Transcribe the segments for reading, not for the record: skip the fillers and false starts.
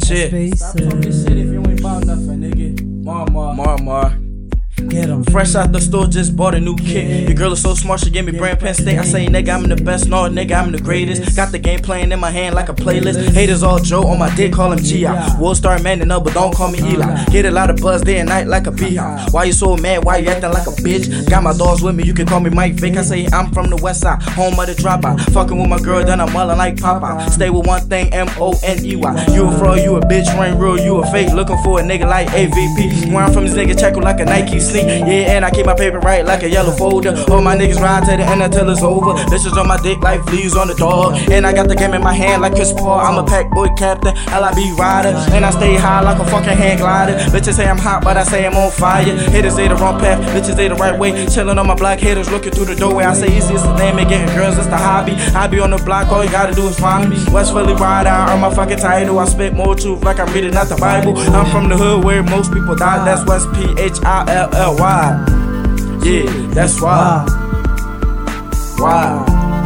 shit. Stop talking shit if you ain't about nothing, nigga. Mar. Get 'em. Fresh out the store, just bought a new kit. Your girl is so smart, she gave me brand pen stick. I say, nigga, I'm the best. No, nigga, I'm the greatest. Got the game playing in my hand like a playlist. Haters all Joe on my dick, call him G.I. We'll start manning up, but don't call me Eli. Get a lot of buzz day and night like a beehive. Why you so mad? Why you acting like a bitch? Got my dogs with me, you can call me Mike Vick. I say, I'm from the west side, home of the dropout. Fucking with my girl, then I'm mulling like Popeye. Stay with one thing, M-O-N-E-Y. You a fraud, you a bitch, ain't real, you a fake. Looking for a nigga like AVP. Where I'm from, this nigga check like a Nike sneak. Yeah, and I keep my paper right like a yellow folder. All my niggas ride to the end until it's over. Bitches on my dick like fleas on the dog. And I got the game in my hand like Chris Paul. I'm a pack boy captain, LIB rider. And I stay high like a fucking hand glider. Bitches say I'm hot, but I say I'm on fire. Haters say the wrong path, bitches say the right way. Chillin' on my block, haters looking through the doorway. I say easy, it's the name and getting girls, it's the hobby. I be on the block, all you gotta do is find me. West Philly ride, I earn my fucking title. I spit more truth like I'm reading out the Bible. I'm from the hood where most people die. That's West Philly. Yeah, that's why. Why?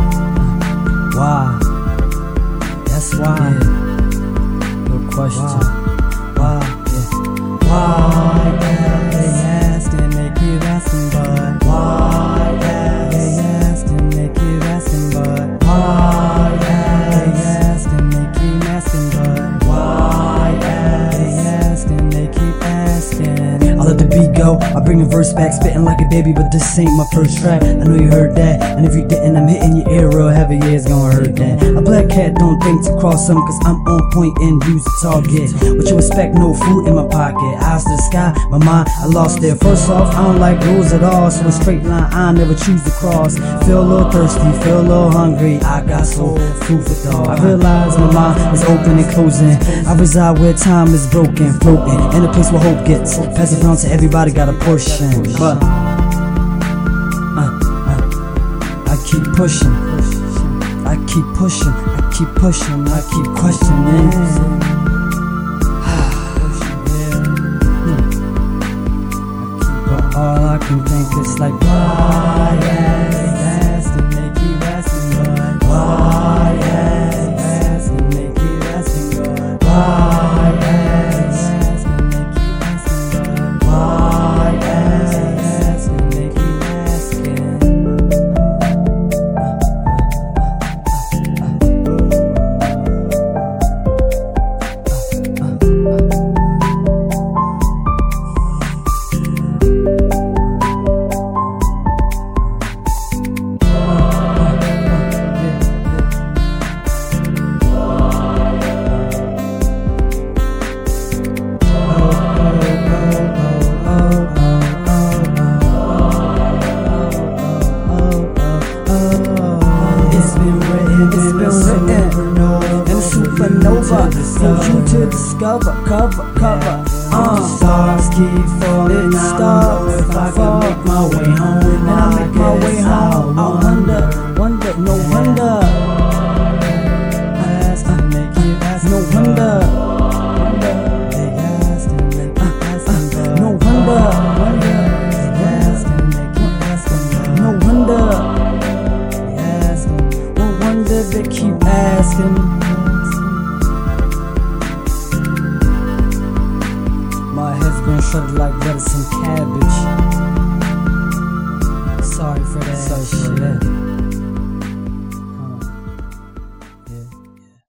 That's why. No question. Why? Yeah. Why? They asking, they keep asking, but why? They asking, they keep asking, but why? They asking, they keep asking, but why? They asking, they keep asking. I let the beat go, I bring the verse back, spitting like a baby, but this ain't my first track. I know you heard that, and if you didn't, I'm hitting your ear real heavy, yeah, it's gonna hurt that. A black cat don't think to cross him, cause I'm on point and use the target. What you expect, no food in my pocket, eyes to the sky, my mind, I lost it. First off, I don't like rules at all, so a straight line, I never choose to cross. Feel a little thirsty, feel a little hungry, I got soul, food for thought. I realize my mind is open and closing, I reside where time is broken, floating, in a place where hope gets passed around to everybody, got a portion, but I keep pushing, I keep pushing, I keep pushing, I keep questioning. But all I can think is like, why? They asking, they keep asking, but why? They asking, they keep asking, but why? Need you to discover, cover. Stars keep falling, stars if I can make my way home. And I make my way home. I wonder, no